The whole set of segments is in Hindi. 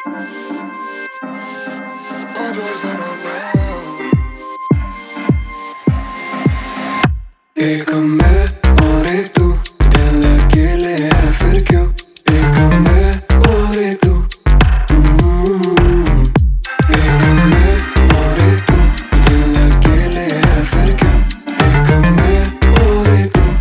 एक मैं और एक तू, दिल अकेले है फिर क्यों? एक मैं और एक तू, एक मैं और एक तू, दिल अकेले है फिर क्यों? एक मैं और एक तू,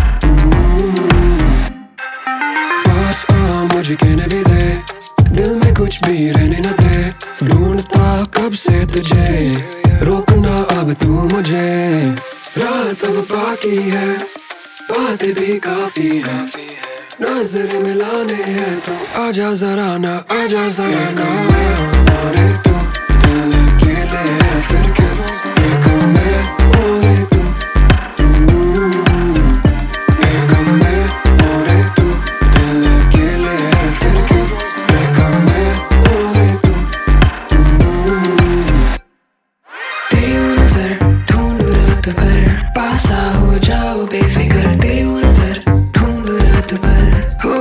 पास आ मुझे कहने भी दे, दिल में कुछ भी रहने न दे, ढूंढता कब से तुझे, रोकना अब तू मुझे। रात अब बाकी है, बातें भी काफी है, नजर मिलाने हैं तो आजा जरा ना, आजा जरा ना। और तू दिल अकेले है फिर क्यों? एक मैं और तू, एक मैं और तू, दिल अकेले है फिर क्यों? एक मैं और तू, तेरी वो नजर ढूंढ रात भर, पास आ हो जाओ बेफिक्र, तेरी वो नजर ढूंढ रात भर, हो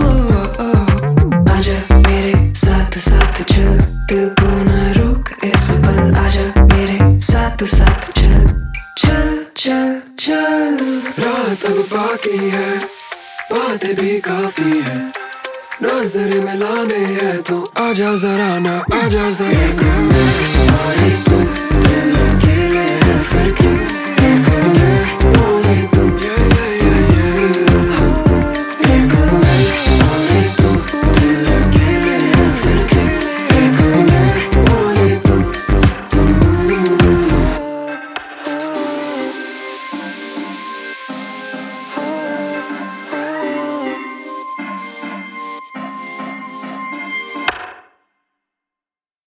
आजा मेरे साथ साथ चल, दिल को ना रोक इस पल, आजा मेरे साथ साथ चल, चल चल चल। रात अब बाकी है, बातें भी काफी है, नजर मिलाने हैं तो आजा जरा ना, आजा जरा ना। और तू दिल अकेले है फिर क्यों?